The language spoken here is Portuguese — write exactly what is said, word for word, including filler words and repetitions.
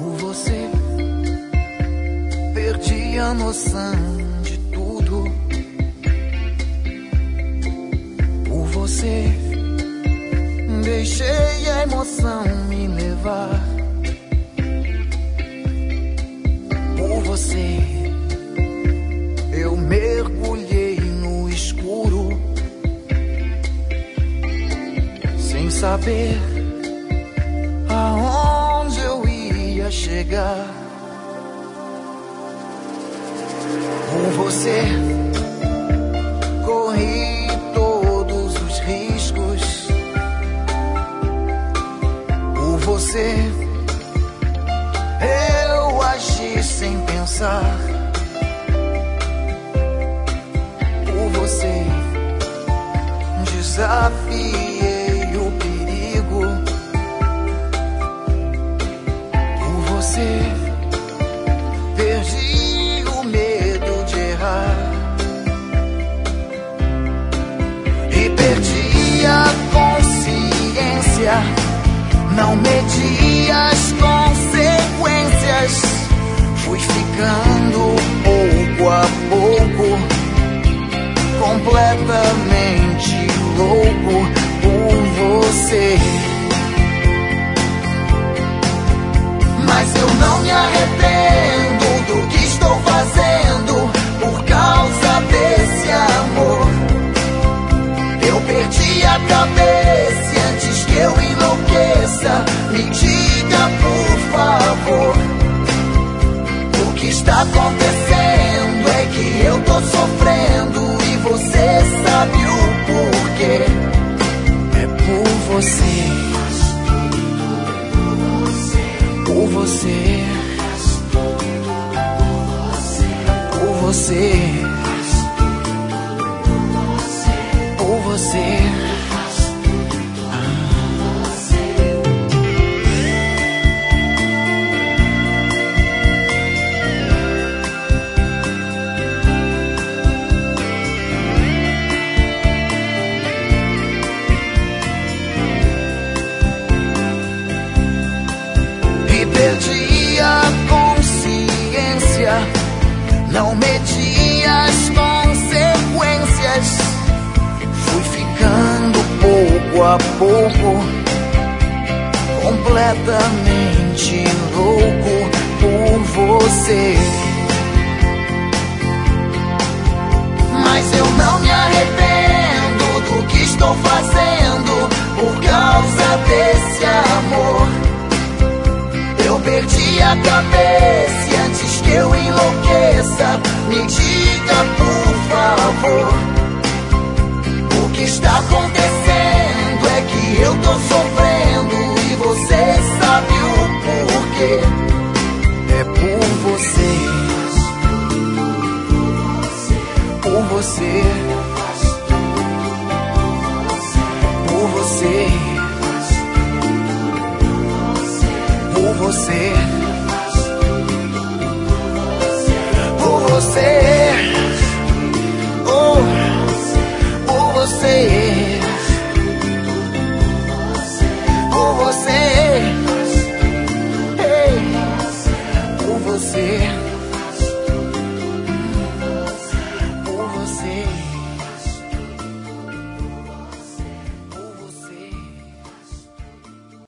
Por você, perdi a noção de tudo. Por você, deixei a emoção me levar. Por você, eu mergulhei no escuro, sem saber aonde eu ia chegar. Por você, corri todos os riscos. Por você, eu agi sem pensar. Por você, desafiei o perigo. Por você, perdi o medo de errar. E perdi a consciência, não medi as consequências. Fui ficando pouco a pouco, completamente louco por você. Mas eu não me arrependo do que estou fazendo por causa desse amor. Eu perdi a cabeça e antes que eu enlouqueça, me diga por favor, o que está acontecendo é que eu tô sofrendo e você sabe o porquê. É por você, por você, por você, por você. Perdi a consciência, não medi as consequências. Fui ficando pouco a pouco, completamente louco por você. Mas eu não me arrependo do que estou fazendo por causa desse amor. Eu perdi a cabeça e antes que eu enlouqueça, me diga por favor, o que está acontecendo é que eu tô sofrendo e você sabe o porquê. É por você, por você, por você, por você, por você, oh, por você, por você, hey, por você.